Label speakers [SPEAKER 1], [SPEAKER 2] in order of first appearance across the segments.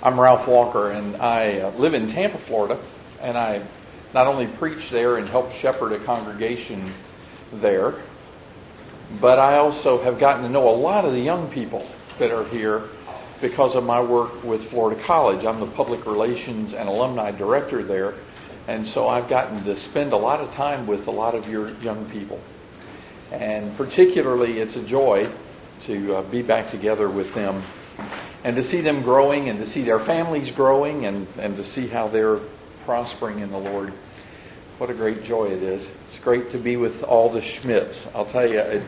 [SPEAKER 1] I'm Ralph Walker, and I live in Tampa, Florida, and I not only preach there and help shepherd a congregation there, but I also have gotten to know a lot of the young people that are here because of my work with Florida College. I'm the public relations and alumni director there, and so I've gotten to spend a lot of time with a lot of your young people. And particularly, it's a joy to be back together with them and to see them growing and to see their families growing and to see how they're prospering in the Lord. What a great joy it is. It's great to be with all the Schmidts. I'll tell you,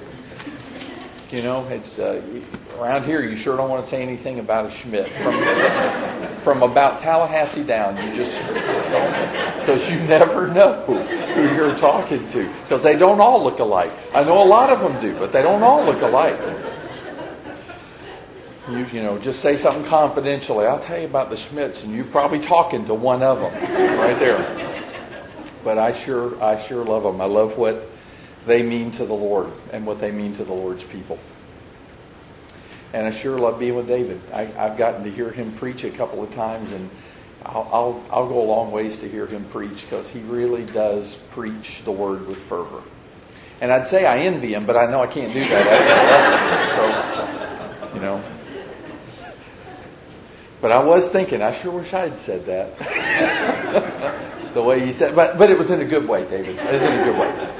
[SPEAKER 1] it's around here you sure don't want to say anything about a Schmidt. From about Tallahassee down, you just don't, because you never know who you're talking to, because they don't all look alike. I know a lot of them do, but they don't all look alike. Just say something confidentially. I'll tell you about the Schmidts, and you're probably talking to one of them right there. But I sure love them. I love what they mean to the Lord and what they mean to the Lord's people. And I sure love being with David. I've gotten to hear him preach a couple of times, and I'll go a long ways to hear him preach, because he really does preach the word with fervor. And I'd say I envy him, but I know I can't do that. So, But I was thinking, I sure wish I had said that. The way he said, but it was in a good way, David. It was in a good way.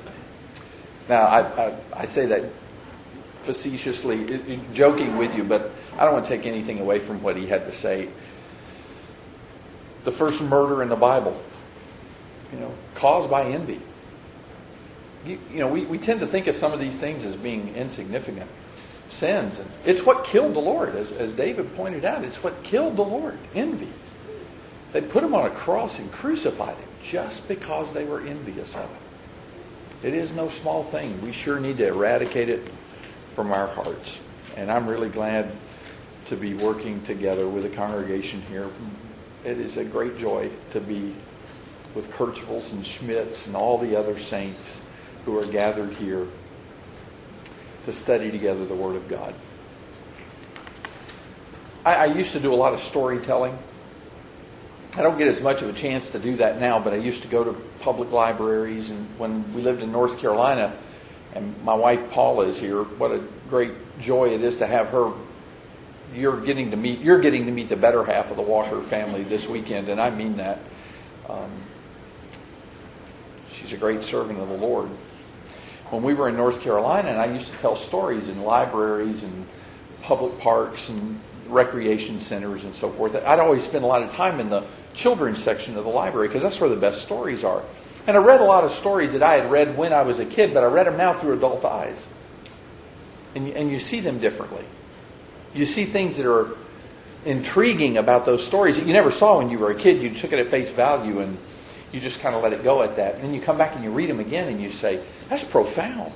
[SPEAKER 1] Now, I say that facetiously, joking with you, but I don't want to take anything away from what he had to say. The first murder in the Bible, caused by envy. We tend to think of some of these things as being insignificant sins. And it's what killed the Lord, as David pointed out. It's what killed the Lord, envy. They put him on a cross and crucified him just because they were envious of him. It is no small thing. We sure need to eradicate it from our hearts. And I'm really glad to be working together with the congregation here. It is a great joy to be with Kurtzvils and Schmidts and all the other saints who are gathered here to study together the Word of God. I used to do a lot of storytelling. I don't get as much of a chance to do that now, but I used to go to public libraries, and when we lived in North Carolina, and my wife Paula is here, what a great joy it is to have her. You're getting to meet the better half of the Walker family this weekend, and I mean that. She's a great servant of the Lord. When we were in North Carolina, and I used to tell stories in libraries and public parks and recreation centers and so forth, I'd always spend a lot of time in the children's section of the library, because that's where the best stories are. And I read a lot of stories that I had read when I was a kid, but I read them now through adult eyes. And you see them differently. You see things that are intriguing about those stories that you never saw when you were a kid. You took it at face value and you just kind of let it go at that. And then you come back and you read them again and you say, that's profound.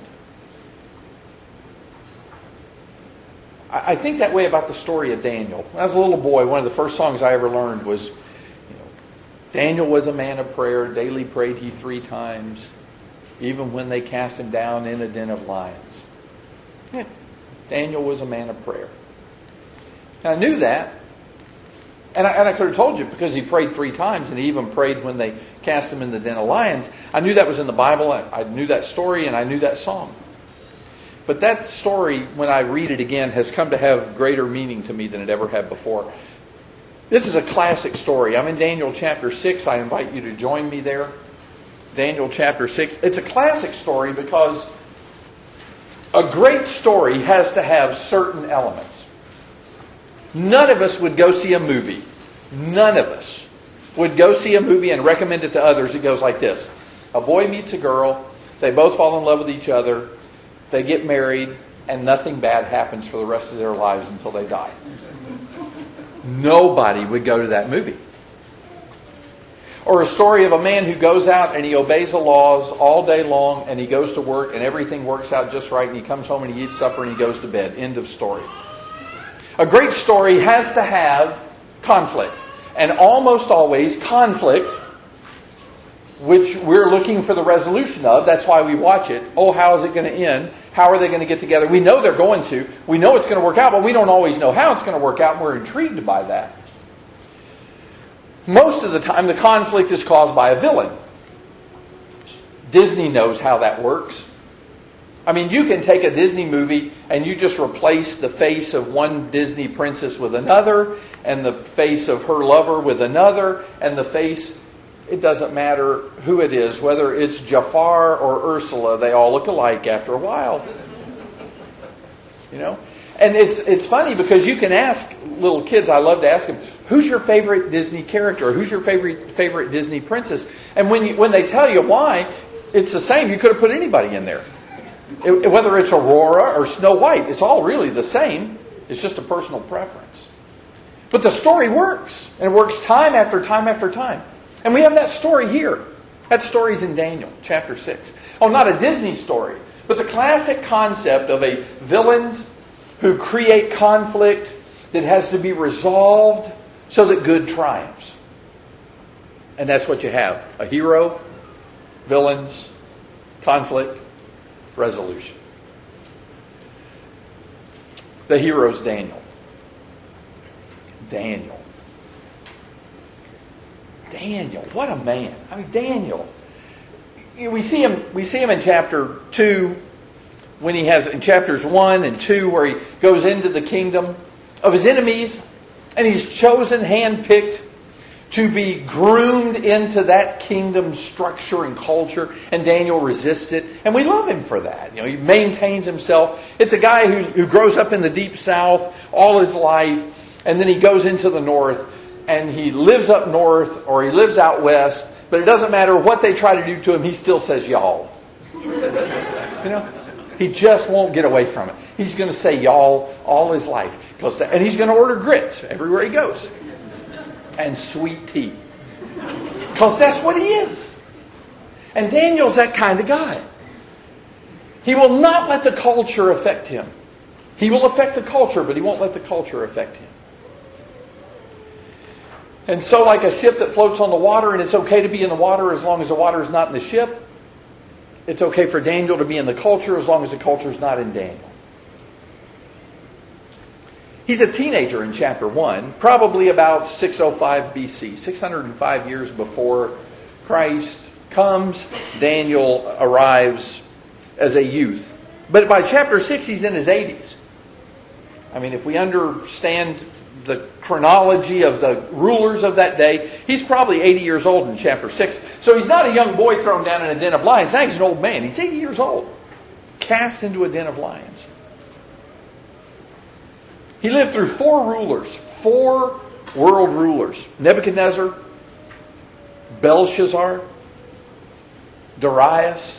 [SPEAKER 1] I think that way about the story of Daniel. When I was a little boy, one of the first songs I ever learned was, Daniel was a man of prayer, daily prayed he 3 times, even when they cast him down in a den of lions. Yeah, Daniel was a man of prayer. And I knew that. And I could have told you, because he prayed 3 times, and he even prayed when they cast him in the den of lions. I knew that was in the Bible. I knew that story, and I knew that song. But that story, when I read it again, has come to have greater meaning to me than it ever had before. This is a classic story. I'm in Daniel chapter 6. I invite you to join me there. Daniel chapter 6. It's a classic story because a great story has to have certain elements. None of us would go see a movie. None of us would go see a movie and recommend it to others. It goes like this. A boy meets a girl. They both fall in love with each other. They get married, and nothing bad happens for the rest of their lives until they die. Nobody would go to that movie. Or a story of a man who goes out and he obeys the laws all day long, and he goes to work and everything works out just right, and he comes home and he eats supper and he goes to bed. End of story. A great story has to have conflict. And almost always conflict, which we're looking for the resolution of. That's why we watch it. Oh, how is it going to end? How are they going to get together? We know they're going to. We know it's going to work out, but we don't always know how it's going to work out, and we're intrigued by that. Most of the time, the conflict is caused by a villain. Disney knows how that works. I mean, you can take a Disney movie and you just replace the face of one Disney princess with another, and the face of her lover with another, and the face, it doesn't matter who it is, whether it's Jafar or Ursula, they all look alike after a while. You know? And it's funny because you can ask little kids, I love to ask them, who's your favorite Disney character? Or who's your favorite Disney princess? And when they tell you why, it's the same. You could have put anybody in there. Whether it's Aurora or Snow White, it's all really the same. It's just a personal preference. But the story works. And it works time after time after time. And we have that story here. That story's in Daniel, chapter 6. Oh, not a Disney story, but the classic concept of a villains who create conflict that has to be resolved so that good triumphs. And that's what you have. A hero, villains, conflict, resolution. The hero's Daniel. Daniel, what a man. I mean, Daniel. We see him in chapter 2, when he has in chapters 1 and 2, where he goes into the kingdom of his enemies, and he's chosen, handpicked, to be groomed into that kingdom structure and culture, and Daniel resists it, and we love him for that. You know, he maintains himself. It's a guy who grows up in the deep south all his life, and then he goes into the north, and he lives up north, or he lives out west, but it doesn't matter what they try to do to him, he still says y'all. You know? He just won't get away from it. He's going to say y'all all his life. And he's going to order grits everywhere he goes. And sweet tea. Because that's what he is. And Daniel's that kind of guy. He will not let the culture affect him. He will affect the culture, but he won't let the culture affect him. And so like a ship that floats on the water, and it's okay to be in the water as long as the water is not in the ship, it's okay for Daniel to be in the culture as long as the culture is not in Daniel. He's a teenager in chapter 1, probably about 605 BC, 605 years before Christ comes. Daniel arrives as a youth. But by chapter 6, he's in his 80s. I mean, if we understand the chronology of the rulers of that day, he's probably 80 years old in chapter 6. So he's not a young boy thrown down in a den of lions. Now he's an old man. He's 80 years old. Cast into a den of lions. He lived through 4 rulers. 4 world rulers. Nebuchadnezzar, Belshazzar, Darius,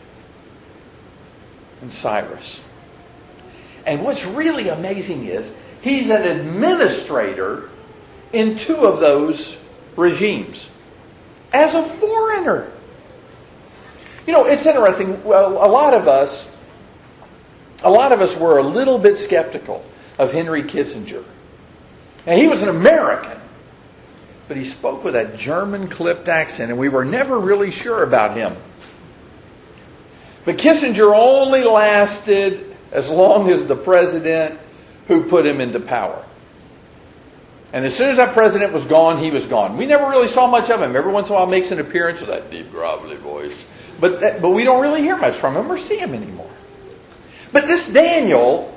[SPEAKER 1] and Cyrus. And what's really amazing is he's an administrator in 2 of those regimes as a foreigner. You know, it's interesting. Well, a lot of us were a little bit skeptical of Henry Kissinger. And he was an American, but he spoke with that German clipped accent, and we were never really sure about him. But Kissinger only lasted as long as the president who put him into power. And as soon as that president was gone, he was gone. We never really saw much of him. Every once in a while makes an appearance with that deep, gravelly voice. But we don't really hear much from him or see him anymore. But this Daniel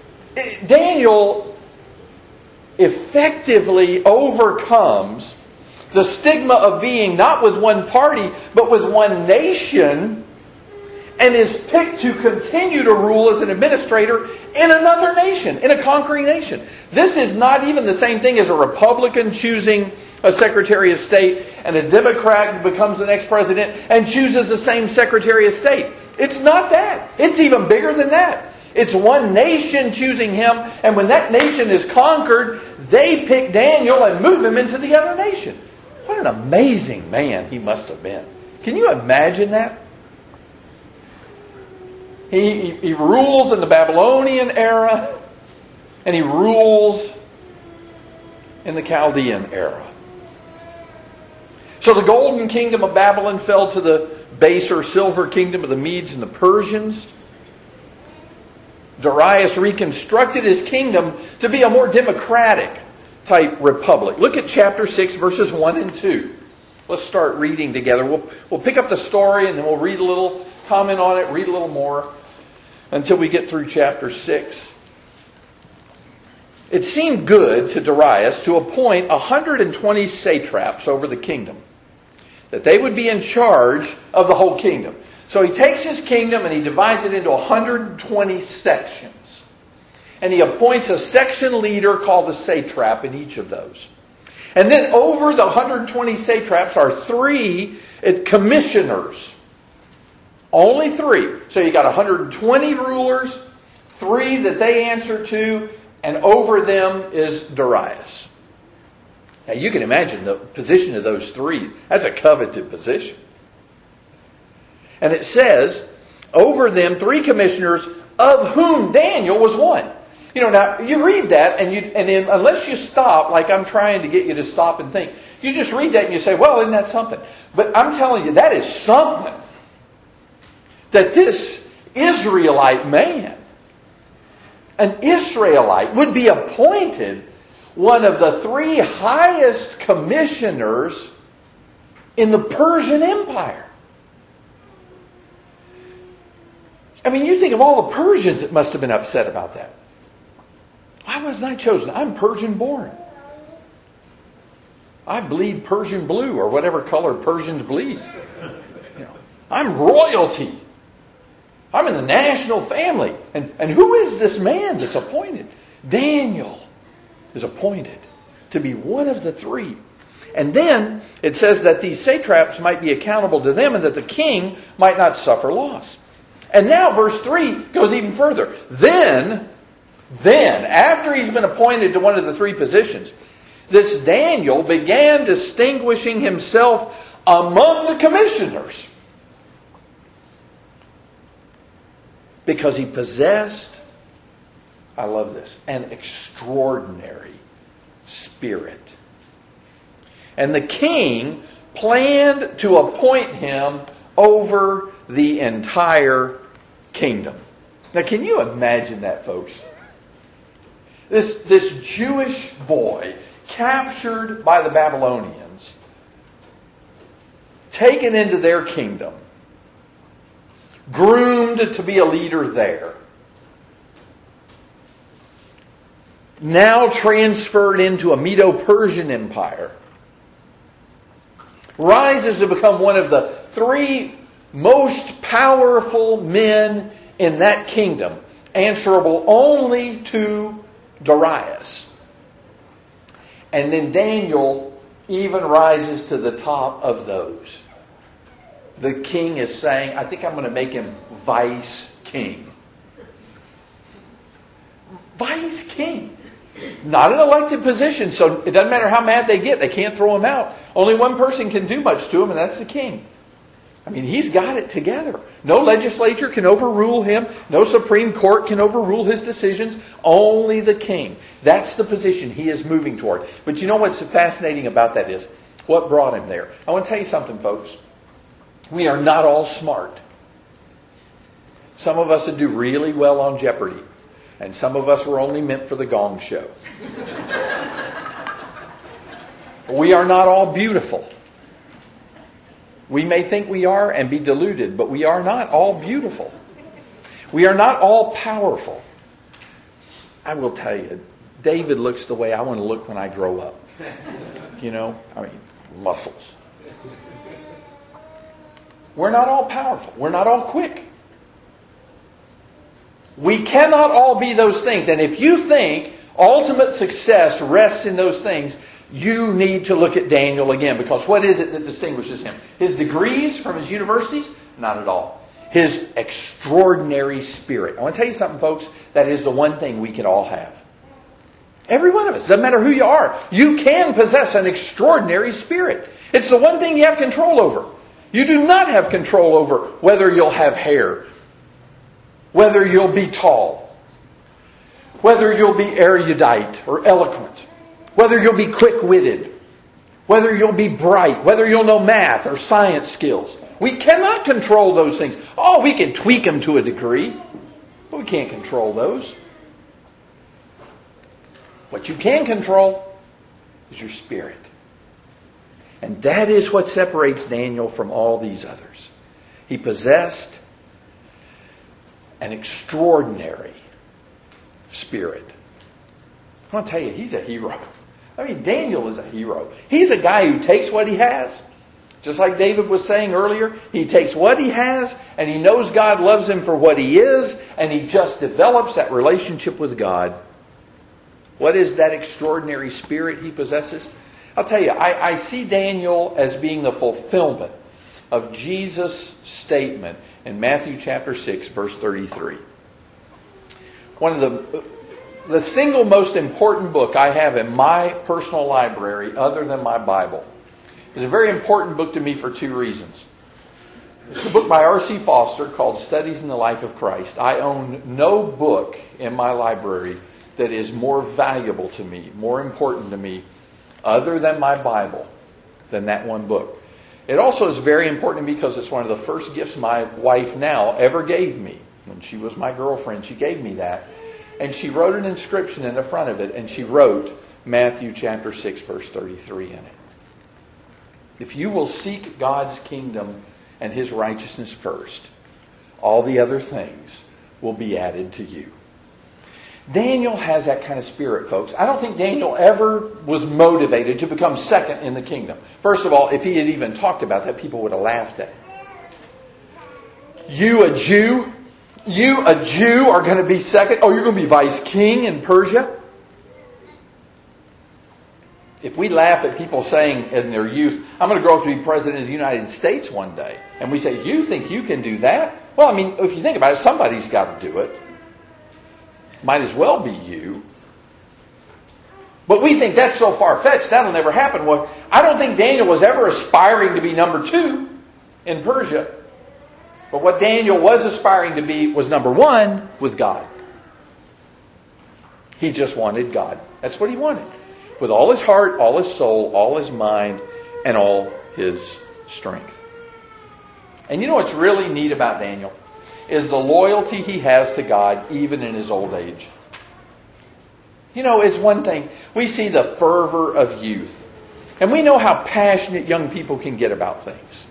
[SPEAKER 1] effectively overcomes the stigma of being not with one party, but with one nation, and is picked to continue to rule as an administrator in another nation, in a conquering nation. This is not even the same thing as a Republican choosing a Secretary of State and a Democrat becomes the next president and chooses the same Secretary of State. It's not that. It's even bigger than that. It's one nation choosing him, and when that nation is conquered, they pick Daniel and move him into the other nation. What an amazing man he must have been. Can you imagine that? He rules in the Babylonian era, and he rules in the Chaldean era. So the golden kingdom of Babylon fell to the baser silver kingdom of the Medes and the Persians. Darius reconstructed his kingdom to be a more democratic type republic. Look at chapter 6, verses 1 and 2. Let's start reading together. We'll pick up the story and then we'll read a little, comment on it, read a little more until we get through chapter 6. It seemed good to Darius to appoint 120 satraps over the kingdom, that they would be in charge of the whole kingdom. So he takes his kingdom and he divides it into 120 sections. And he appoints a section leader called a satrap in each of those. And then over the 120 satraps are 3 commissioners. Only 3. So you got 120 rulers, 3 that they answer to, and over them is Darius. Now you can imagine the position of those 3. That's a coveted position. And it says, over them 3 commissioners, of whom Daniel was one. Now you read that and unless you stop, like I'm trying to get you to stop and think, you just read that and you say, well, isn't that something? But I'm telling you, that is something. That this Israelite man, an Israelite, would be appointed one of the 3 highest commissioners in the Persian Empire. I mean, you think of all the Persians that must have been upset about that. Why wasn't I chosen? I'm Persian born. I bleed Persian blue or whatever color Persians bleed. I'm royalty. I'm in the national family. And who is this man that's appointed? Daniel is appointed to be one of the 3. And then it says that these satraps might be accountable to them and that the king might not suffer loss. And now verse 3 goes even further. Then, after he's been appointed to one of the 3 positions, this Daniel began distinguishing himself among the commissioners. Because he possessed, I love this, an extraordinary spirit. And the king planned to appoint him over the entire kingdom. Now, can you imagine that, folks? This Jewish boy captured by the Babylonians, taken into their kingdom, groomed to be a leader there, now transferred into a Medo-Persian empire, rises to become one of the 3 most powerful men in that kingdom, answerable only to Darius. And then Daniel even rises to the top of those. The king is saying, I think I'm going to make him vice king. Vice king. Not an elected position, so it doesn't matter how mad they get. They can't throw him out. Only one person can do much to him, and that's the king. I mean, he's got it together. No legislature can overrule him. No Supreme Court can overrule his decisions. Only the king. That's the position he is moving toward. But you know what's fascinating about that is what brought him there. I want to tell you something, folks. We are not all smart. Some of us would do really well on Jeopardy. And some of us were only meant for the Gong Show. We are not all beautiful. We may think we are and be deluded, but we are not all beautiful. We are not all powerful. I will tell you, David looks the way I want to look when I grow up. Muscles. We're not all powerful. We're not all quick. We cannot all be those things. And if you think ultimate success rests in those things, you need to look at Daniel again. Because what is it that distinguishes him? His degrees from his universities? Not at all. His extraordinary spirit. I want to tell you something, folks. That is the one thing we can all have. Every one of us. Doesn't matter who you are. You can possess an extraordinary spirit. It's the one thing you have control over. You do not have control over whether you'll have hair, whether you'll be tall, whether you'll be erudite or eloquent, whether you'll be quick-witted, whether you'll be bright, whether you'll know math or science skills. We cannot control those things. Oh, we can tweak them to a degree, but we can't control those. What you can control is your spirit. And that is what separates Daniel from all these others. He possessed an extraordinary spirit. I want to tell you, he's a hero. I mean, Daniel is a hero. He's a guy who takes what he has. Just like David was saying earlier, he takes what he has and he knows God loves him for what he is, and he just develops that relationship with God. What is that extraordinary spirit he possesses? I'll tell you, I see Daniel as being the fulfillment of Jesus' statement in Matthew chapter 6, verse 33. One of the single most important book I have in my personal library, other than my Bible, is a very important book to me for two reasons. It's a book by R.C. Foster called Studies in the Life of Christ. I own no book in my library that is more valuable to me, more important to me, other than my Bible, than that one book. It also is very important to me because it's one of the first gifts my wife now ever gave me. When she was my girlfriend, she gave me that. And she wrote an inscription in the front of it, and she wrote Matthew chapter 6, verse 33 in it. If you will seek God's kingdom and His righteousness first, all the other things will be added to you. Daniel has that kind of spirit, folks. I don't think Daniel ever was motivated to become second in the kingdom. First of all, if he had even talked about that, people would have laughed at him. You, a Jew, are going to be second? Oh, you're going to be vice king in Persia? If we laugh at people saying in their youth, I'm going to grow up to be president of the United States one day, and we say, you think you can do that? Well, I mean, if you think about it, somebody's got to do it. Might as well be you. But we think that's so far-fetched, that'll never happen. Well, I don't think Daniel was ever aspiring to be number 2 in Persia. But what Daniel was aspiring to be was number 1 with God. He just wanted God. That's what he wanted. With all his heart, all his soul, all his mind, and all his strength. And you know what's really neat about Daniel? Is the loyalty he has to God even in his old age. You know, it's one thing. We see the fervor of youth. And we know how passionate young people can get about things.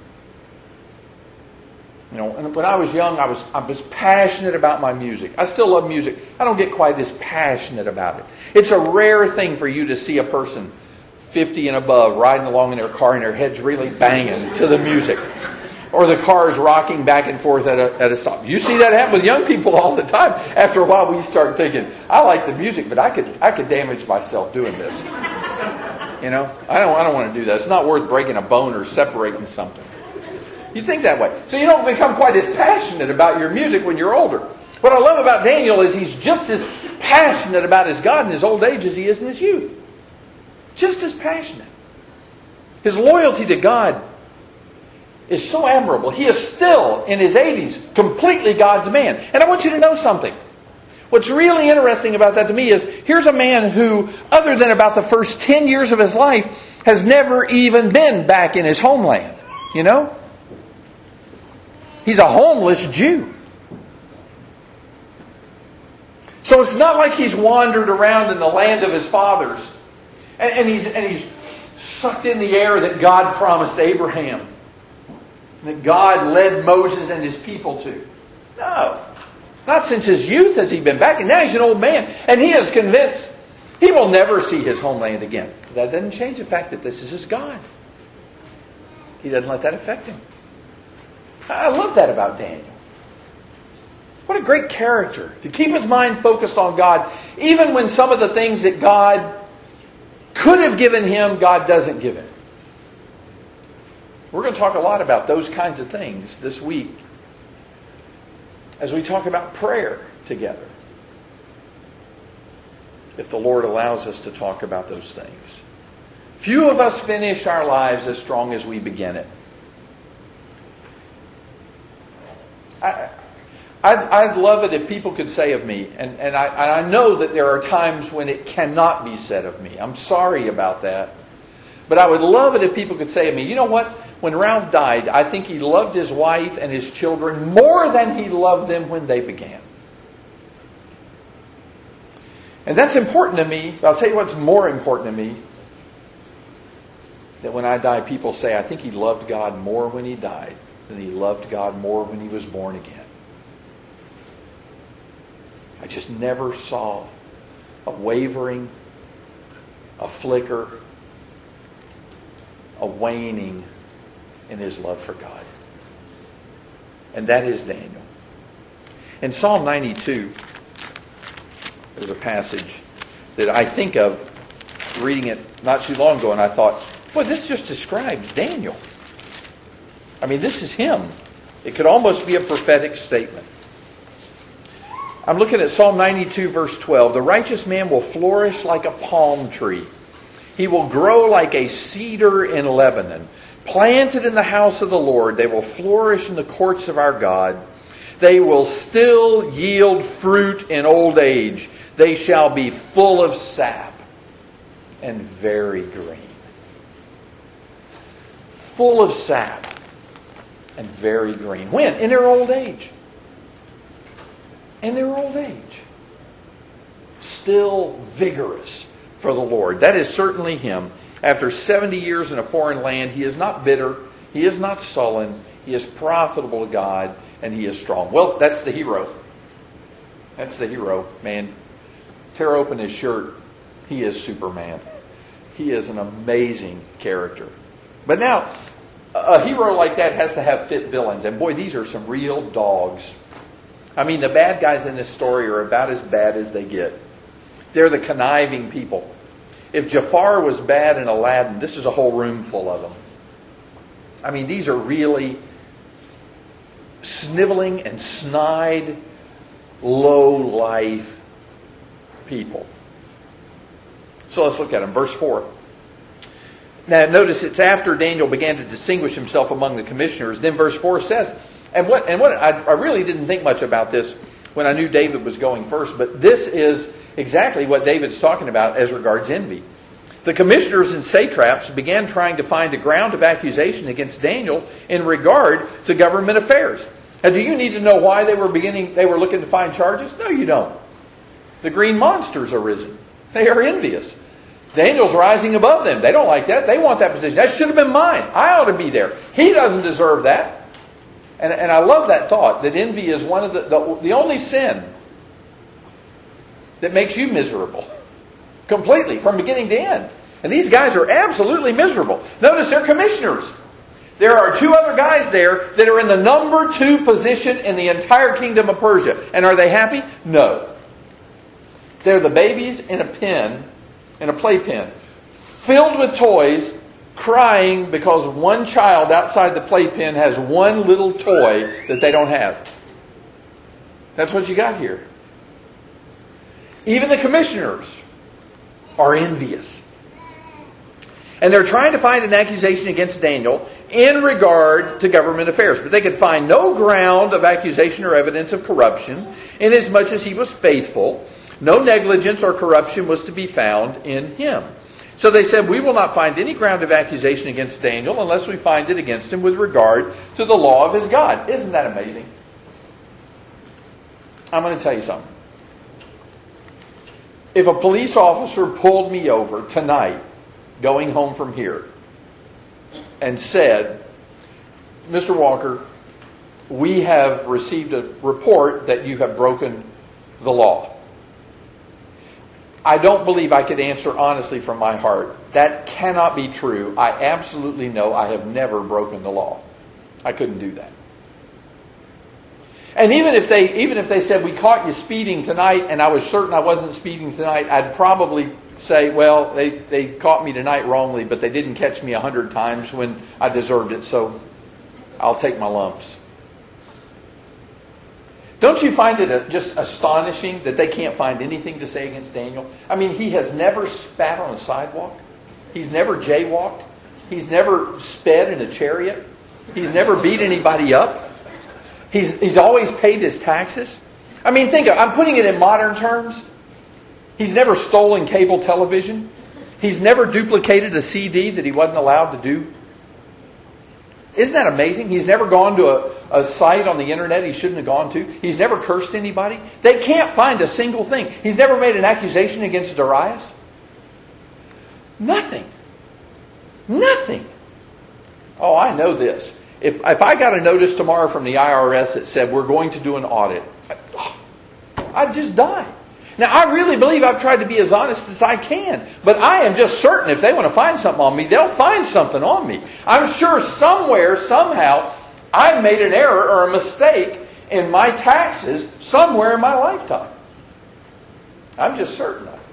[SPEAKER 1] You know, and when I was young, I was passionate about my music. I still love music. I don't get quite as passionate about it. It's a rare thing for you to see a person 50 and above riding along in their car and their head's really banging to the music. Or the car's rocking back and forth at a stop. You see that happen with young people all the time. After a while, we start thinking, I like the music, but I could damage myself doing this. You know, I don't want to do that. It's not worth breaking a bone or separating something. You think that way. So you don't become quite as passionate about your music when you're older. What I love about Daniel is he's just as passionate about his God in his old age as he is in his youth. Just as passionate. His loyalty to God is so admirable. He is still, in his 80s, completely God's man. And I want you to know something. What's really interesting about that to me is, here's a man who, other than about the first 10 years of his life, has never even been back in his homeland. You know? He's a homeless Jew. So it's not like he's wandered around in the land of his fathers. And he's sucked in the air that God promised Abraham. That God led Moses and his people to. No. Not since his youth has he been back. And now he's an old man. And he is convinced he will never see his homeland again. That doesn't change the fact that this is his God. He doesn't let that affect him. I love that about Daniel. What a great character. To keep his mind focused on God. Even when some of the things that God could have given him, God doesn't give him. We're going to talk a lot about those kinds of things this week as we talk about prayer together. If the Lord allows us to talk about those things. Few of us finish our lives as strong as we begin it. I'd love it if people could say of me, and I know that there are times when it cannot be said of me. I'm sorry about that. But I would love it if people could say of me, you know what? When Ralph died, I think he loved his wife and his children more than he loved them when they began. And that's important to me. I'll tell you what's more important to me. that when I die, people say, I think he loved God more when he died than he loved God more when he was born again. I just never saw a wavering, a flicker, a waning in his love for God. And that is Daniel. In Psalm 92, there's a passage that I think of reading it not too long ago, and I thought, boy, this just describes Daniel. I mean, this is him. It could almost be a prophetic statement. I'm looking at Psalm 92, verse 12. The righteous man will flourish like a palm tree. He will grow like a cedar in Lebanon. Planted in the house of the Lord, they will flourish in the courts of our God. They will still yield fruit in old age. They shall be full of sap and very green. Full of sap and very green. When? In their old age. In their old age. Still vigorous for the Lord. That is certainly him. After 70 years in a foreign land, he is not bitter. He is not sullen. He is profitable to God, and he is strong. Well, that's the hero. That's the hero, man. Tear open his shirt. He is Superman. He is an amazing character. But now, a hero like that has to have fit villains. And boy, these are some real dogs. I mean, the bad guys in this story are about as bad as they get. They're the conniving people. If Jafar was bad in Aladdin, this is a whole room full of them. I mean, these are really sniveling and snide, low-life people. So let's look at them. Verse 4. Now notice it's after Daniel began to distinguish himself among the commissioners. Then verse 4 says, and what I really didn't think much about this when I knew David was going first, but this is exactly what David's talking about as regards envy. The commissioners and satraps began trying to find a ground of accusation against Daniel in regard to government affairs. Now, do you need to know why they were looking to find charges? No, you don't. The green monsters are risen. They are envious. Daniel's rising above them. They don't like that. They want that position. That should have been mine. I ought to be there. He doesn't deserve that. And I love that thought, that envy is one of the only sin that makes you miserable. Completely, from beginning to end. And these guys are absolutely miserable. Notice they're commissioners. There are two other guys there that are in the number 2 position in the entire kingdom of Persia. And are they happy? No. They're the babies in a pen, in a playpen, filled with toys, crying because one child outside the playpen has one little toy that they don't have. That's what you got here. Even the commissioners are envious. And they're trying to find an accusation against Daniel in regard to government affairs. But they could find no ground of accusation or evidence of corruption, inasmuch as he was faithful. No negligence or corruption was to be found in him. So they said, we will not find any ground of accusation against Daniel unless we find it against him with regard to the law of his God. Isn't that amazing? I'm going to tell you something. If a police officer pulled me over tonight, going home from here, and said, Mr. Walker, we have received a report that you have broken the law. I don't believe I could answer honestly from my heart. That cannot be true. I absolutely know I have never broken the law. I couldn't do that. And even if they said, we caught you speeding tonight, and I was certain I wasn't speeding tonight, I'd probably say, well, they caught me tonight wrongly, but they didn't catch me 100 times when I deserved it, so I'll take my lumps. Don't you find it just astonishing that they can't find anything to say against Daniel? I mean, he has never spat on a sidewalk. He's never jaywalked. He's never sped in a chariot. He's never beat anybody up. He's always paid his taxes. I mean, I'm putting it in modern terms. He's never stolen cable television. He's never duplicated a CD that he wasn't allowed to do. Isn't that amazing? He's never gone to a site on the internet he shouldn't have gone to. He's never cursed anybody. They can't find a single thing. He's never made an accusation against Darius. Nothing. Nothing. Oh, I know this. If I got a notice tomorrow from the IRS that said we're going to do an audit, I'd just die. Now, I really believe I've tried to be as honest as I can. But I am just certain if they want to find something on me, they'll find something on me. I'm sure somewhere, somehow, I've made an error or a mistake in my taxes somewhere in my lifetime. I'm just certain of it.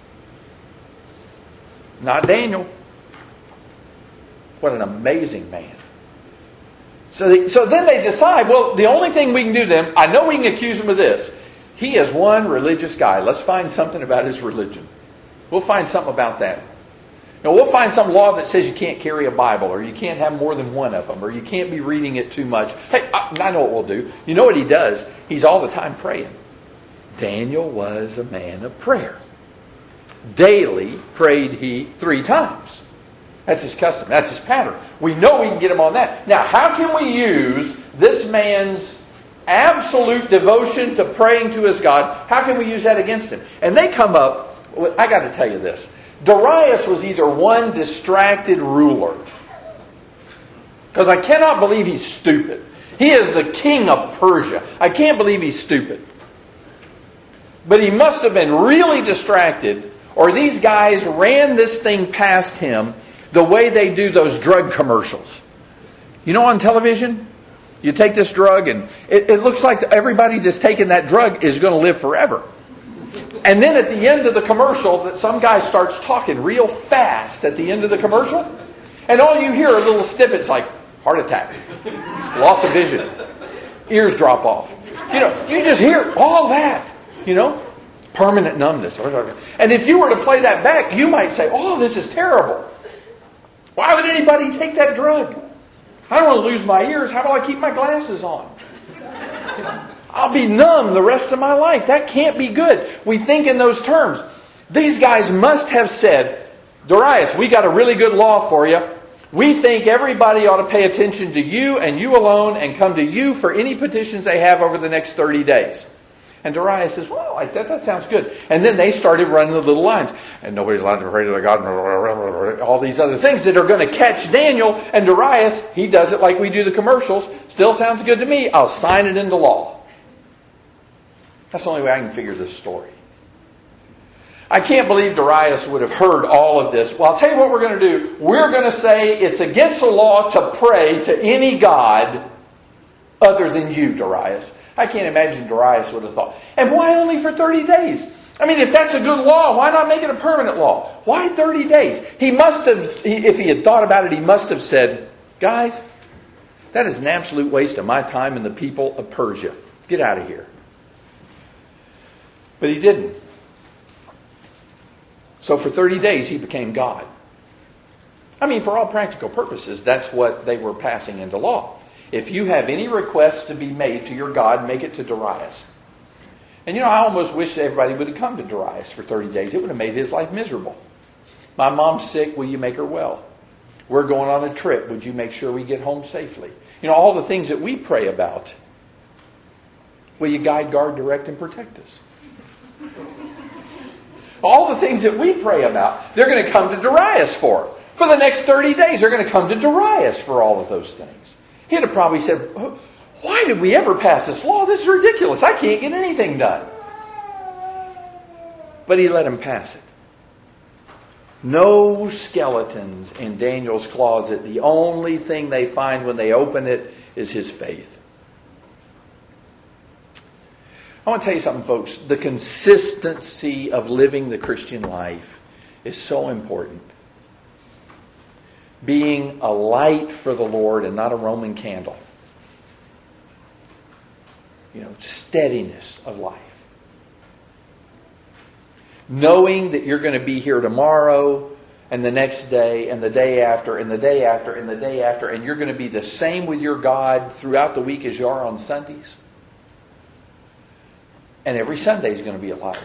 [SPEAKER 1] Not Daniel. What an amazing man. So then they decide, well, the only thing we can do then, I know we can accuse him of this. He is one religious guy. Let's find something about his religion. We'll find something about that. Now, we'll find some law that says you can't carry a Bible, or you can't have more than one of them, or you can't be reading it too much. Hey, I know what we'll do. You know what he does? He's all the time praying. Daniel was a man of prayer. Daily prayed he 3 times. That's his custom. That's his pattern. We know we can get him on that. Now, how can we use this man's absolute devotion to praying to his God? How can we use that against him? And they come up, I got to tell you this. Darius was either one distracted ruler, because I cannot believe he's stupid. He is the king of Persia. I can't believe he's stupid. But he must have been really distracted, or these guys ran this thing past him the way they do those drug commercials. You know, on television, you take this drug and it looks like everybody that's taking that drug is going to live forever. And then at the end of the commercial, that some guy starts talking real fast at the end of the commercial, and all you hear are little snippets like heart attack, loss of vision, ears drop off. You know, you just hear all that, permanent numbness. And if you were to play that back, you might say, oh, this is terrible. Why would anybody take that drug? I don't want to lose my ears. How do I keep my glasses on? I'll be numb the rest of my life. That can't be good. We think in those terms. These guys must have said, Darius, we got a really good law for you. We think everybody ought to pay attention to you and you alone and come to you for any petitions they have over the next 30 days. And Darius says, well, that sounds good. And then they started running the little lines. And nobody's allowed to pray to their God. All these other things that are going to catch Daniel. And Darius, he does it like we do the commercials. Still sounds good to me. I'll sign it into law. That's the only way I can figure this story. I can't believe Darius would have heard all of this. Well, I'll tell you what we're going to do. We're going to say it's against the law to pray to any God other than you, Darius. I can't imagine Darius would have thought. And why only for 30 days? I mean, if that's a good law, why not make it a permanent law? Why 30 days? He must have, if he had thought about it, he must have said, guys, that is an absolute waste of my time and the people of Persia. Get out of here. But he didn't. So for 30 days, he became God. I mean, for all practical purposes, that's what they were passing into law. If you have any requests to be made to your God, make it to Darius. And I almost wish everybody would have come to Darius for 30 days. It would have made his life miserable. My mom's sick. Will you make her well? We're going on a trip. Would you make sure we get home safely? All the things that we pray about. Will you guide, guard, direct, and protect us? All the things that we pray about, they're going to come to Darius for. For the next 30 days, they're going to come to Darius for all of those things. He'd have probably said, why did we ever pass this law? This is ridiculous. I can't get anything done. But he let him pass it. No skeletons in Daniel's closet. The only thing they find when they open it is his faith. I want to tell you something, folks. The consistency of living the Christian life is so important. Being a light for the Lord and not a Roman candle. Steadiness of life. Knowing that you're going to be here tomorrow and the next day and the day after and the day after and the day after, and you're going to be the same with your God throughout the week as you are on Sundays. And every Sunday is going to be alike.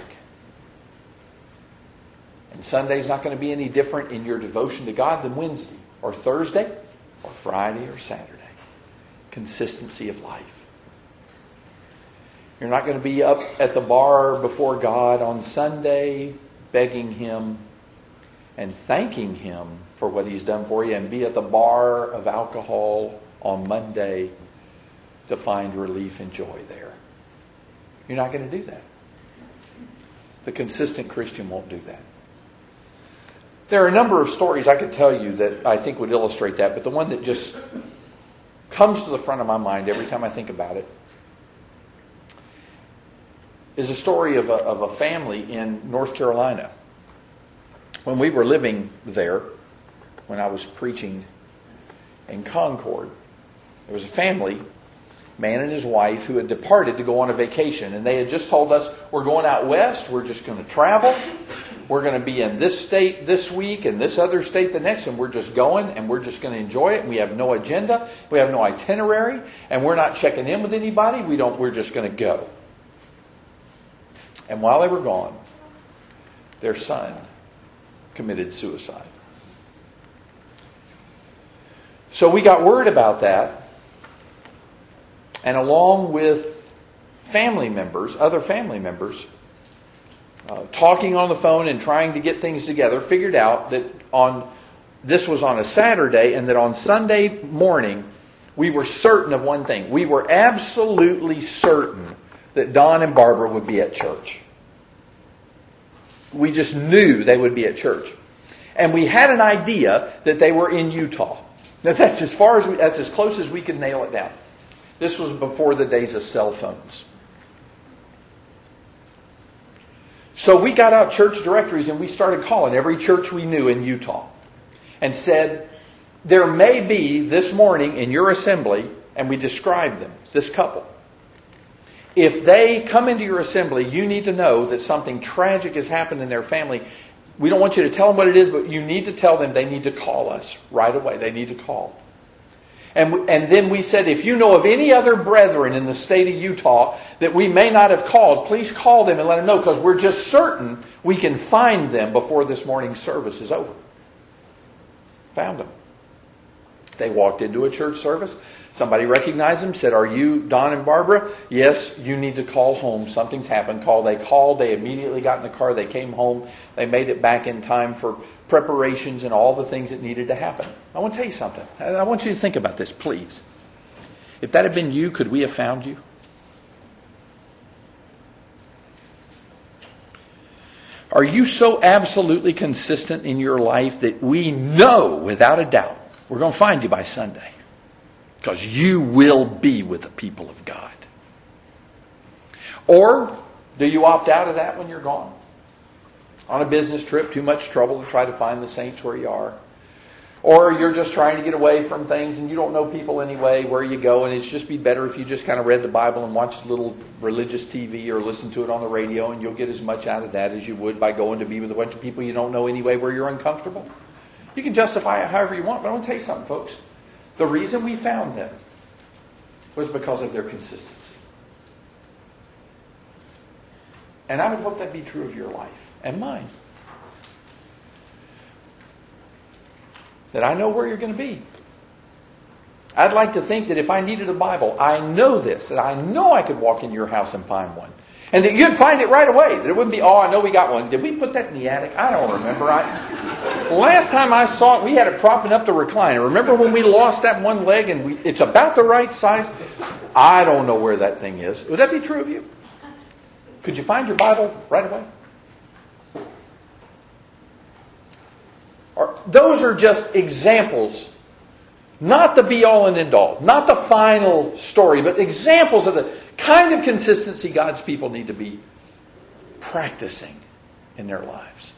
[SPEAKER 1] And Sunday's not going to be any different in your devotion to God than Wednesday or Thursday or Friday or Saturday. Consistency of life. You're not going to be up at the bar before God on Sunday begging Him and thanking Him for what He's done for you and be at the bar of alcohol on Monday to find relief and joy there. You're not going to do that. The consistent Christian won't do that. There are a number of stories I could tell you that I think would illustrate that, but the one that just comes to the front of my mind every time I think about it is a story of a family in North Carolina. When we were living there, when I was preaching in Concord, there was a family, man and his wife, who had departed to go on a vacation. And they had just told us, we're going out west, we're just going to travel. We're going to be in this state this week and this other state the next, and we're just going and we're just going to enjoy it. And we have no agenda, we have no itinerary, and we're not checking in with anybody. We're just going to go. And while they were gone, their son committed suicide. So we got word about that, and along with other family members, talking on the phone and trying to get things together, figured out that this was on a Saturday, and that on Sunday morning we were certain of one thing. We were absolutely certain that Don and Barbara would be at church. We just knew they would be at church. And we had an idea that they were in Utah. Now that's as close as we could nail it down. This was before the days of cell phones. So we got out church directories and we started calling every church we knew in Utah and said, there may be this morning in your assembly, and we described them, this couple. If they come into your assembly, you need to know that something tragic has happened in their family. We don't want you to tell them what it is, but you need to tell them they need to call us right away. They need to call. And then we said, if you know of any other brethren in the state of Utah that we may not have called, please call them and let them know, because we're just certain we can find them before this morning's service is over. Found them. They walked into a church service. Somebody recognized them, said, are you Don and Barbara? Yes, you need to call home. Something's happened. They called. They immediately got in the car. They came home. They made it back in time for preparations and all the things that needed to happen. I want to tell you something. I want you to think about this, please. If that had been you, could we have found you? Are you so absolutely consistent in your life that we know without a doubt we're going to find you by Sunday? Because you will be with the people of God. Or do you opt out of that when you're gone? On a business trip, too much trouble to try to find the saints where you are. Or you're just trying to get away from things and you don't know people anyway where you go, and it's just be better if you just kind of read the Bible and watched a little religious TV or listen to it on the radio, and you'll get as much out of that as you would by going to be with a bunch of people you don't know anyway where you're uncomfortable. You can justify it however you want, but I want to tell you something, folks. The reason we found them was because of their consistency. And I would hope that be true of your life and mine. That I know where you're going to be. I'd like to think that if I needed a Bible, I know this, that I know I could walk in your house and find one. And that you'd find it right away. That it wouldn't be, I know we got one. Did we put that in the attic? I don't remember. Last time I saw it, we had it propping up the recliner. Remember when we lost that one leg and it's about the right size? I don't know where that thing is. Would that be true of you? Could you find your Bible right away? Those are just examples, not the be-all and end-all, not the final story, but examples of the kind of consistency God's people need to be practicing in their lives.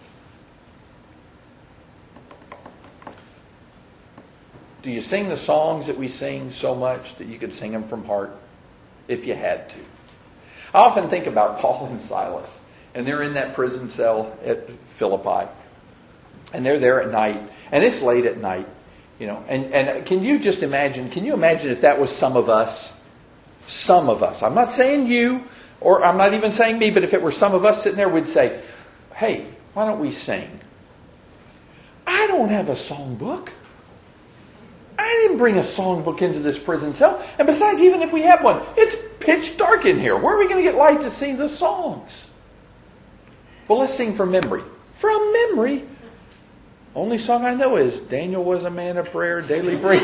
[SPEAKER 1] Do you sing the songs that we sing so much that you could sing them from heart if you had to? I often think about Paul and Silas, and they're in that prison cell at Philippi. And they're there at night, and it's late at night, and can you imagine if that was some of us? Some of us. I'm not saying you, or I'm not even saying me, but if it were some of us sitting there, we'd say, hey, why don't we sing? I don't have a songbook. I didn't bring a songbook into this prison cell. And besides, even if we have one, it's pitch dark in here. Where are we going to get light to sing the songs? Well, let's sing from memory. From memory. Only song I know is Daniel was a man of prayer, daily bread.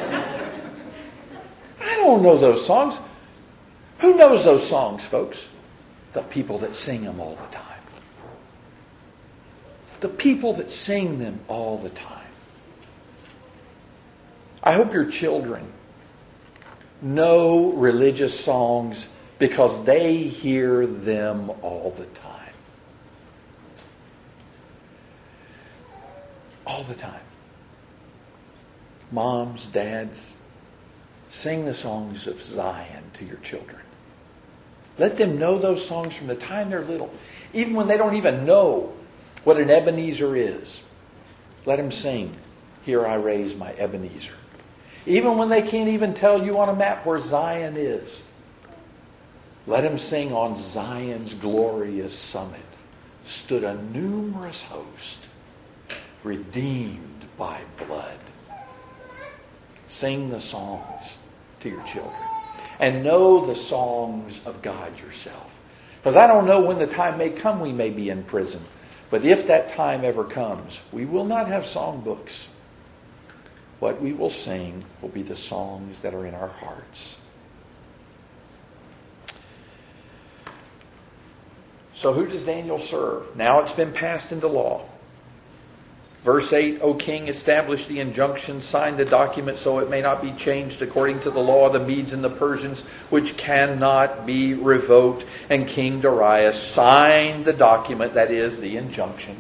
[SPEAKER 1] I don't know those songs. Who knows those songs, folks? The people that sing them all the time. The people that sing them all the time. I hope your children know religious songs because they hear them all the time. All the time. Moms, dads, sing the songs of Zion to your children. Let them know those songs from the time they're little. Even when they don't even know what an Ebenezer is. Let them sing, "Here I raise my Ebenezer." Even when they can't even tell you on a map where Zion is. Let them sing, "On Zion's glorious summit stood a numerous host, redeemed by blood." Sing the songs to your children. And know the songs of God yourself. Because I don't know when the time may come we may be in prison. But if that time ever comes, we will not have songbooks. What we will sing will be the songs that are in our hearts. So who does Daniel serve? Now it's been passed into law. Verse 8, "O king, establish the injunction, sign the document so it may not be changed according to the law of the Medes and the Persians, which cannot be revoked." And King Darius signed the document, that is, the injunction.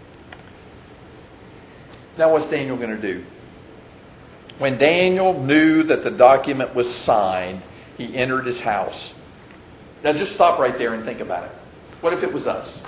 [SPEAKER 1] Now what's Daniel going to do? When Daniel knew that the document was signed, he entered his house. Now just stop right there and think about it. What if it was us?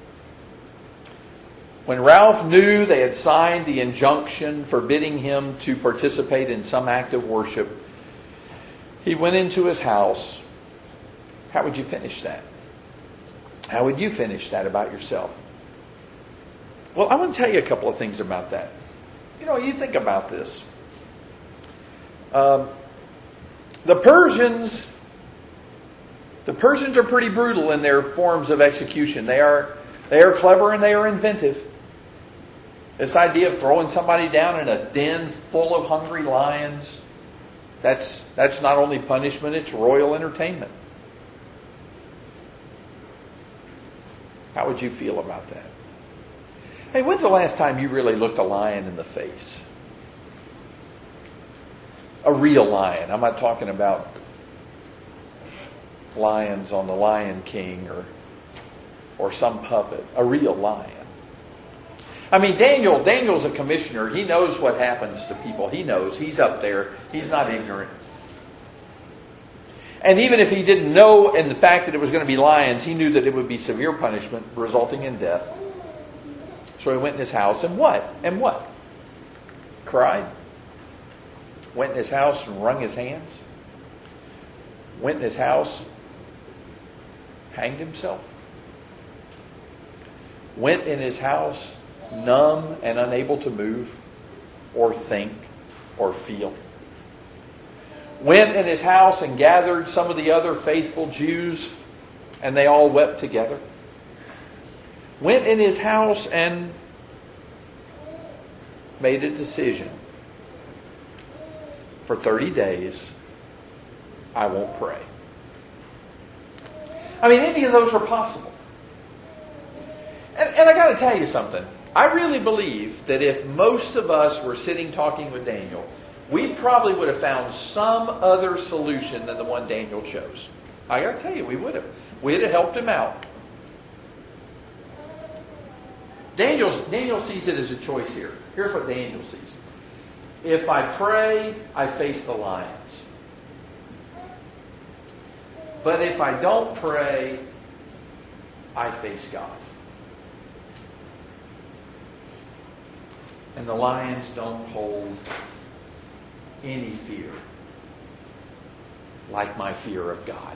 [SPEAKER 1] When Ralph knew they had signed the injunction forbidding him to participate in some act of worship, he went into his house. How would you finish that? How would you finish that about yourself? Well, I want to tell you a couple of things about that. You think about this. The Persians are pretty brutal in their forms of execution. They are clever and they are inventive. This idea of throwing somebody down in a den full of hungry lions, that's not only punishment, it's royal entertainment. How would you feel about that? Hey, when's the last time you really looked a lion in the face? A real lion. I'm not talking about lions on the Lion King or some puppet. A real lion. I mean, Daniel's a commissioner. He knows what happens to people. He knows. He's up there. He's not ignorant. And even if he didn't know in the fact that it was going to be lions, he knew that it would be severe punishment resulting in death. So he went in his house and what? Cried. Went in his house and wrung his hands. Went in his house, hanged himself. Went in his house numb and unable to move or think or feel. Went in his house and gathered some of the other faithful Jews and they all wept together. Went in his house and made a decision. For 30 days, I won't pray. I mean, any of those are possible. And I got to tell you something. I really believe that if most of us were sitting talking with Daniel, we probably would have found some other solution than the one Daniel chose. I got to tell you, we would have. We'd have helped him out. Daniel sees it as a choice here. Here's what Daniel sees. If I pray, I face the lions. But if I don't pray, I face God. And the lions don't hold any fear like my fear of God.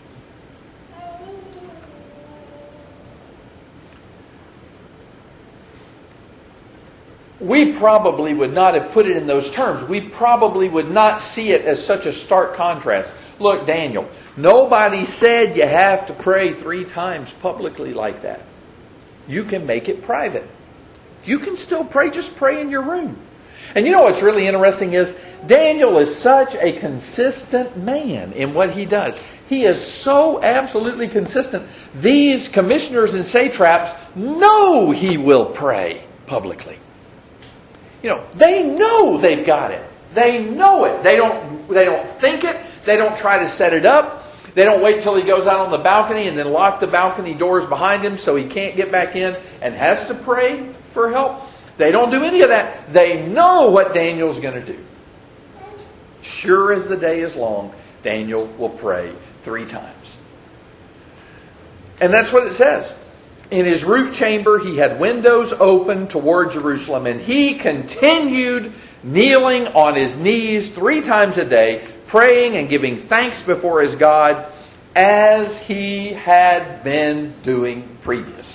[SPEAKER 1] We probably would not have put it in those terms. We probably would not see it as such a stark contrast. Look, Daniel, nobody said you have to pray 3 times publicly like that. You can make it private. You can still pray. Just pray in your room. And you know what's really interesting is Daniel is such a consistent man in what he does. He is so absolutely consistent. These commissioners and satraps know he will pray publicly. They know they've got it. They know it. They don't think it. They don't try to set it up. They don't wait till he goes out on the balcony and then lock the balcony doors behind him so he can't get back in and has to pray for help. They don't do any of that. They know what Daniel's going to do. Sure as the day is long, Daniel will pray 3 times. And that's what it says. In his roof chamber, he had windows open toward Jerusalem, and he continued kneeling on his knees 3 times a day, praying and giving thanks before his God, as he had been doing previously.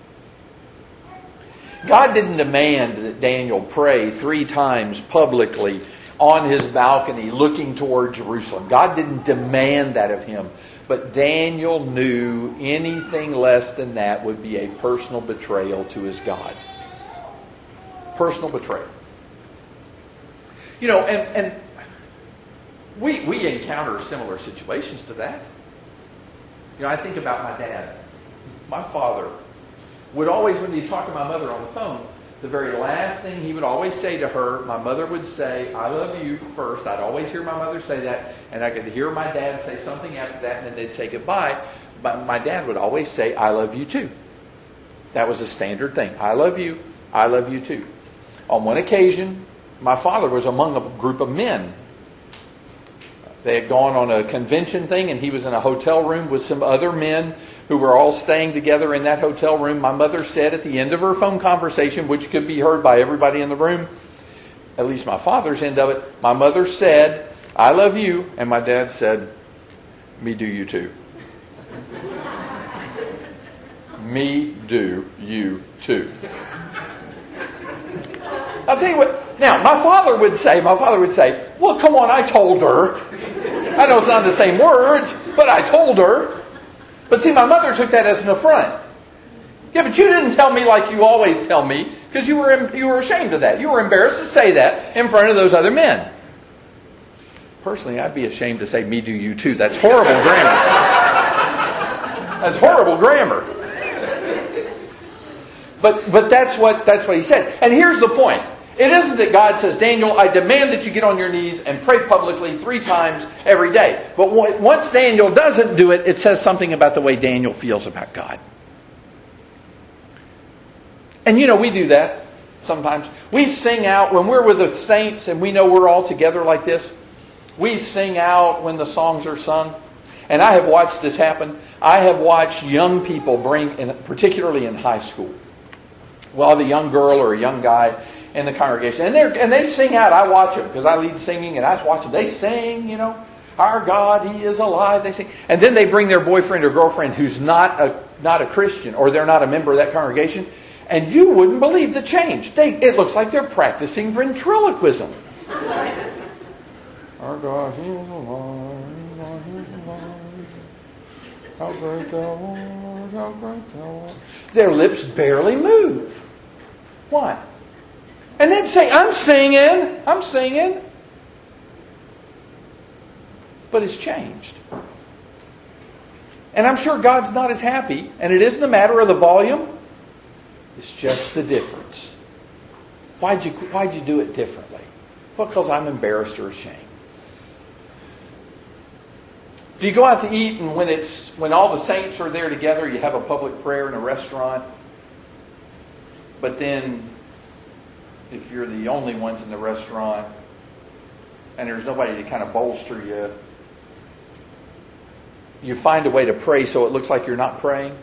[SPEAKER 1] God didn't demand that Daniel pray 3 times publicly on his balcony looking toward Jerusalem. God didn't demand that of him. But Daniel knew anything less than that would be a personal betrayal to his God. Personal betrayal. And we encounter similar situations to that. I think about my dad. My father would always, when he talked to my mother on the phone, the very last thing he would always say to her, my mother would say, "I love you," first. I'd always hear my mother say that, and I could hear my dad say something after that, and then they'd say goodbye. But my dad would always say, "I love you too." That was a standard thing. "I love you. I love you too." On one occasion, my father was among a group of men. They had gone on a convention thing, and he was in a hotel room with some other men who were all staying together in that hotel room. My mother said at the end of her phone conversation, which could be heard by everybody in the room, at least my father's end of it, my mother said, "I love you," and my dad said, "Me do you too." Me do you too. I'll tell you what. Now, my father would say, "Well, come on, I told her." I know it's not the same words, but I told her. But see, my mother took that as an affront. Yeah, but you didn't tell me like you always tell me, because you were ashamed of that. You were embarrassed to say that in front of those other men. Personally, I'd be ashamed to say, "Me do you too." That's horrible grammar. That's horrible grammar. But that's what he said. And here's the point. It isn't that God says, "Daniel, I demand that you get on your knees and pray publicly 3 times every day." But once Daniel doesn't do it, it says something about the way Daniel feels about God. And we do that sometimes. We sing out when we're with the saints and we know we're all together like this. We sing out when the songs are sung. And I have watched this happen. I have watched young people particularly in high school. We'll have a young girl or a young guy in the congregation. And they sing out. I watch them because I lead singing and I watch them. They sing, "Our God, He is alive." They sing. And then they bring their boyfriend or girlfriend who's not a Christian, or they're not a member of that congregation. And you wouldn't believe the change. It looks like they're practicing ventriloquism. Our God, He is alive. He is alive. How great thou art, how great thou art. Their lips barely move. Why? And they'd say, I'm singing. But it's changed. And I'm sure God's not as happy. And it isn't a matter of the volume. It's just the difference. Why'd you do it differently? Well, because I'm embarrassed or ashamed. Do you go out to eat, and when all the saints are there together, you have a public prayer in a restaurant? But then, if you're the only ones in the restaurant and there's nobody to kind of bolster you, you find a way to pray so it looks like you're not praying.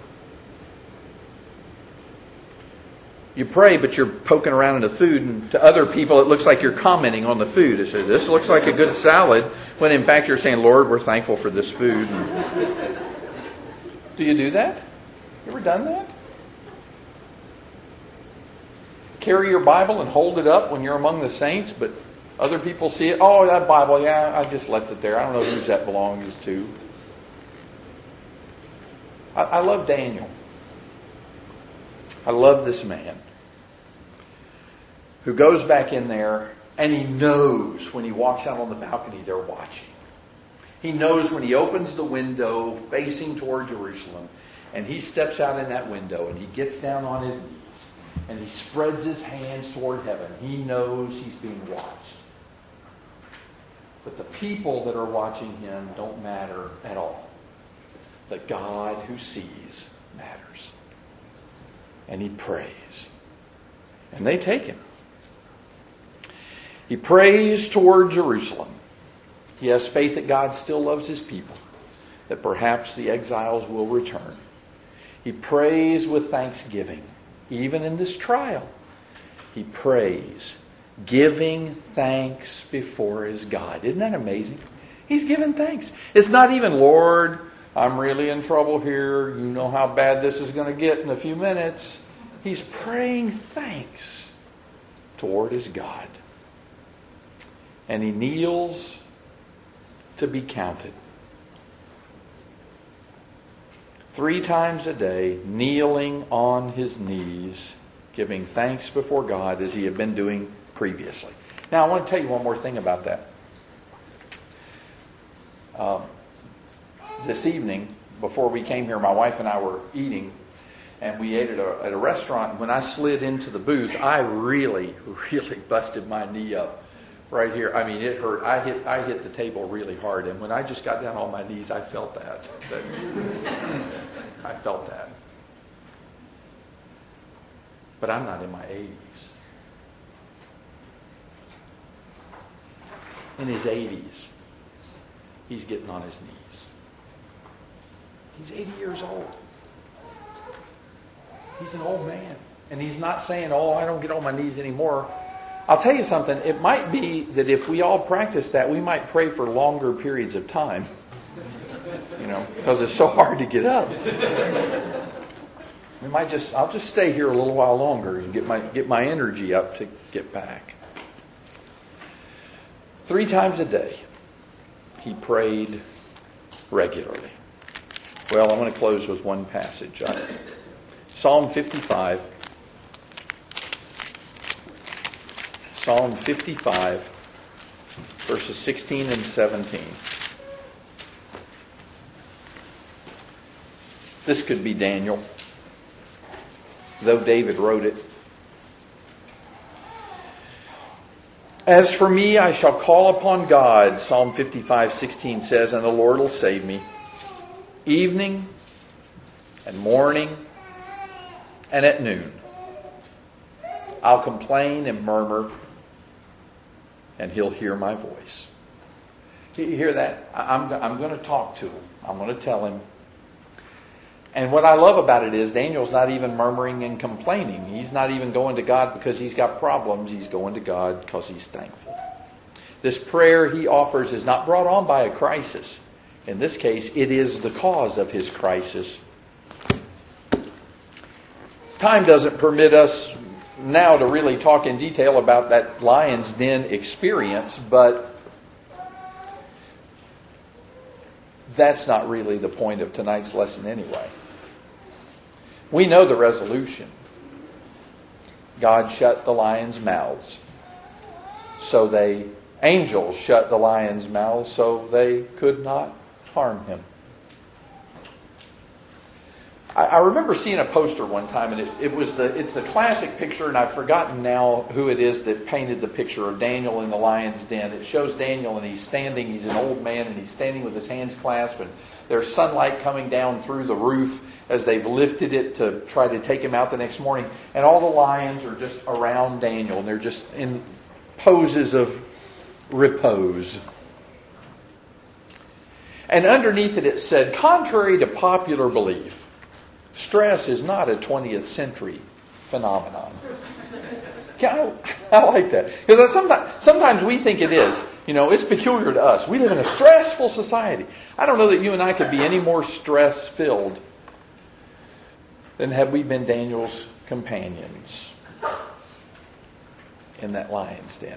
[SPEAKER 1] You pray, but you're poking around in the food, and to other people it looks like you're commenting on the food. They say, "This looks like a good salad," when in fact you're saying, "Lord, we're thankful for this food." Do you do that? You ever done that? Carry your Bible and hold it up when you're among the saints, but other people see it. "Oh, that Bible, yeah, I just left it there. I don't know whose that belongs to." I love Daniel. I love this man. who goes back in there, and he knows when he walks out on the balcony they're watching. He knows when he opens the window facing toward Jerusalem, and he steps out in that window, and he gets down on his knees, and he spreads his hands toward heaven. He knows he's being watched. But the people that are watching him don't matter at all. The God who sees matters. And he prays. And they take him. He prays toward Jerusalem. He has faith that God still loves his people, that perhaps the exiles will return. He prays with thanksgiving, even in this trial. He prays, giving thanks before his God. Isn't that amazing? He's giving thanks. It's not even, Lord, I'm really in trouble here. You know how bad this is going to get in a few minutes. He's praying thanks toward his God. And he kneels to be counted. 3 times a day, kneeling on his knees, giving thanks before God as he had been doing previously. Now, I want to tell you one more thing about that. This evening, before we came here, my wife and I were eating, and we ate at a restaurant. When I slid into the booth, I really busted my knee up right here. I mean, it hurt. I hit the table really hard, and when I just got down on my knees, I felt that. I felt that. But I'm not in my 80s. In his 80s, he's getting on his knees. He's 80 years old. He's an old man. And he's not saying, I don't get on my knees anymore. I'll tell you something. It might be that if we all practice that, we might pray for longer periods of time. Because it's so hard to get up. I'll just stay here a little while longer and get my energy up to get back. 3 times a day, he prayed regularly. Well, I want to close with one passage. Psalm 55. Psalm 55, verses 16 and 17. This could be Daniel, though David wrote it. As for me, I shall call upon God, Psalm 55:16 says, and the Lord will save me. Evening and morning and at noon, I'll complain and murmur, and he'll hear my voice. You hear that? I'm going to talk to him. I'm going to tell him. And what I love about it is Daniel's not even murmuring and complaining. He's not even going to God because he's got problems. He's going to God because he's thankful. This prayer he offers is not brought on by a crisis. In this case, it is the cause of his crisis. Time doesn't permit us now to really talk in detail about that lion's den experience, but that's not really the point of tonight's lesson anyway. We know the resolution. God shut the lions' mouths. Angels shut the lions' mouths so they could not harm him. I remember seeing a poster one time, and it's a classic picture, and I've forgotten now who it is that painted the picture of Daniel in the lion's den. It shows Daniel, and he's an old man, and he's standing with his hands clasped, and there's sunlight coming down through the roof as they've lifted it to try to take him out the next morning. And all the lions are just around Daniel, and they're just in poses of repose. And underneath it said, contrary to popular belief, stress is not a 20th century phenomenon. I like that. Because sometimes we think it is. It's peculiar to us. We live in a stressful society. I don't know that you and I could be any more stress-filled than had we been Daniel's companions in that lion's den.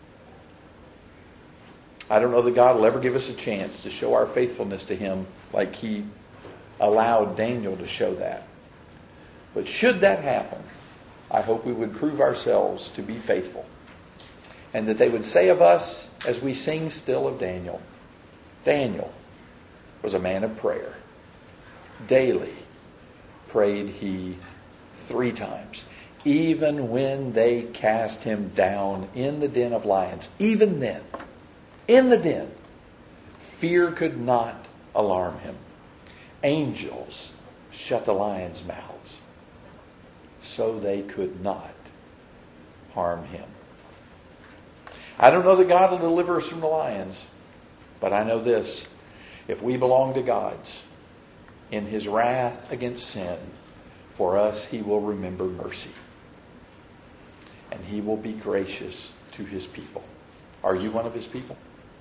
[SPEAKER 1] I don't know that God will ever give us a chance to show our faithfulness to him like he allowed Daniel to show that. But should that happen, I hope we would prove ourselves to be faithful. And that they would say of us, as we sing still of Daniel, Daniel was a man of prayer. Daily prayed he 3 times. Even when they cast him down in the den of lions, even then, in the den, fear could not alarm him. Angels shut the lions' mouths, so they could not harm him. I don't know that God will deliver us from the lions, but I know this. If we belong to God's, in His wrath against sin, for us He will remember mercy. And He will be gracious to His people. Are you one of His people?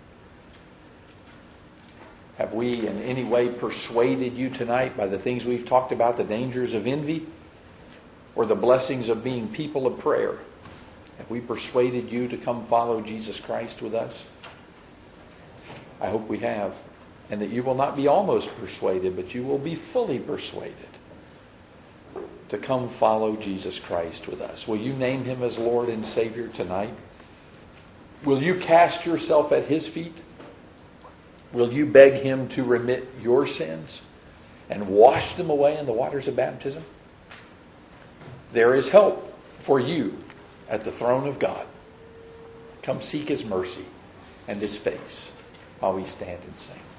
[SPEAKER 1] Have we in any way persuaded you tonight by the things we've talked about, the dangers of envy or the blessings of being people of prayer? Have we persuaded you to come follow Jesus Christ with us? I hope we have. And that you will not be almost persuaded, but you will be fully persuaded to come follow Jesus Christ with us. Will you name Him as Lord and Savior tonight? Will you cast yourself at His feet? Will you beg Him to remit your sins and wash them away in the waters of baptism? There is help for you at the throne of God. Come seek His mercy and His face while we stand and sing.